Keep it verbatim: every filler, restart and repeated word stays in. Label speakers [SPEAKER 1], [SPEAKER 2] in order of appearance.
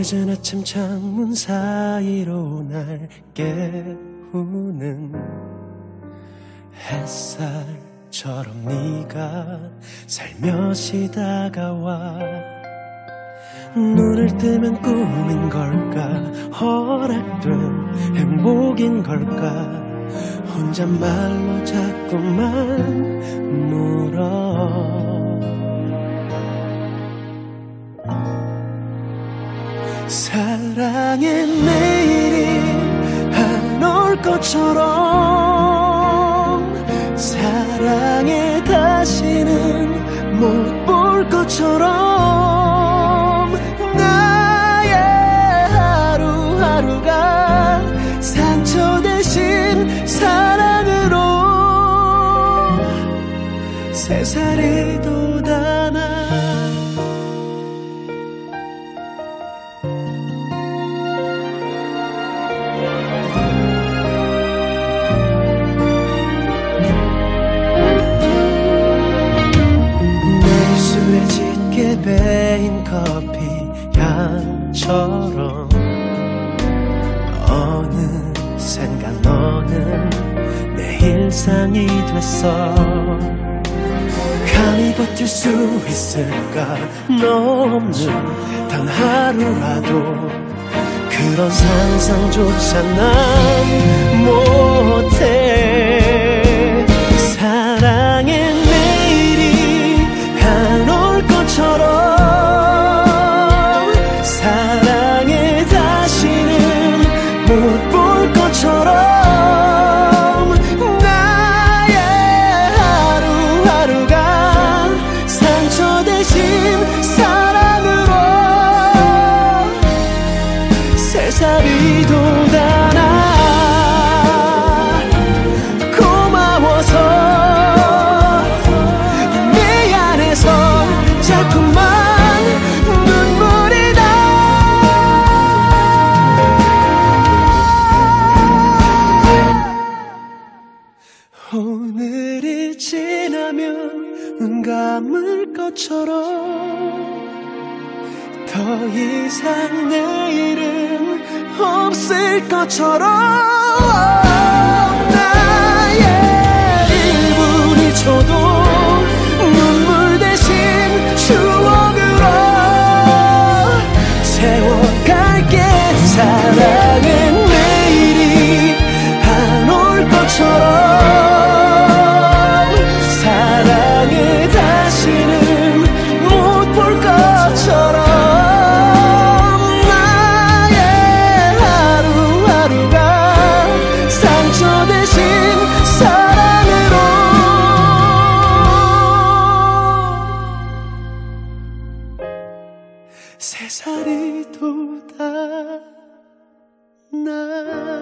[SPEAKER 1] 늦은 아침 창문 사이로 날 깨우는 햇살처럼 네가 살며시 다가와. 눈을 뜨면 꿈인 걸까, 허락된 행복인 걸까, 혼잣말로 자꾸만 물어. 사랑의 내일이 안 올 것처럼, 사랑에 다시는 못 볼 것처럼, 나의 하루하루가 상처 대신 사랑으로 새살이 돋아나. 짙게 배인 커피 향처럼 어느샌가 너는 내 일상이 됐어. 감히 버틸 수 있을까, 너 없는 단 하루라도. 그런 상상조차 난 못해. 사랑의 내일이 안 올 것처럼, 사랑에 다시는 못 볼 것처럼, 나의 하루하루가 상처 대신 사랑으로 새살이 돋아나. 오늘이 지나면 눈 감을 것처럼, 더 이상 내일은 없을 것처럼, 나의 일 분 일 초도 눈물 대신 추억으로 채워갈게. 사랑은 내일이 안 올 것처럼, 새살이 돋아나.